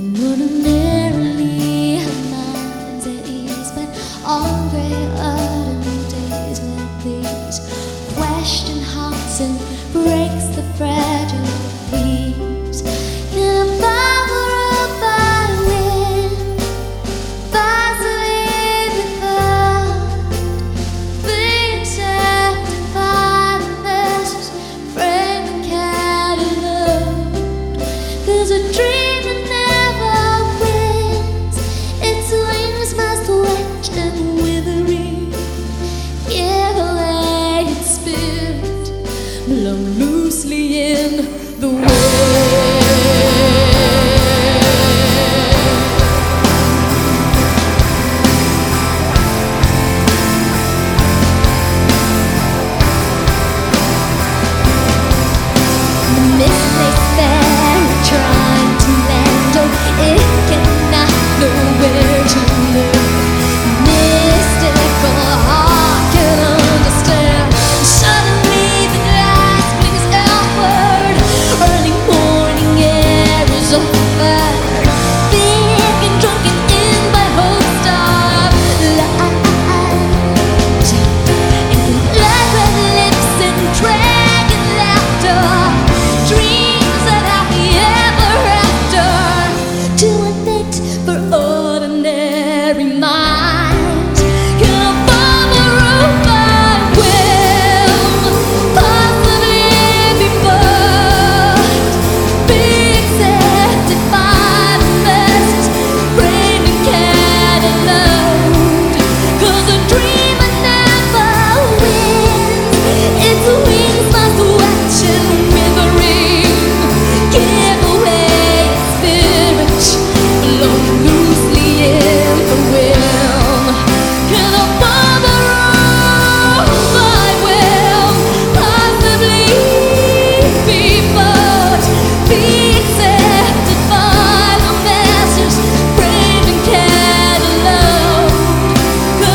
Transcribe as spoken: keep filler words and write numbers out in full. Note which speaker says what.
Speaker 1: Ordinarily her mind's at ease, but on grey autumn days like these, question haunts and breaks the fragile leaves. In a power by wind, vacillated thought, being sanctified in vessels, frame and catalog. There's a dream blown loosely in the wind.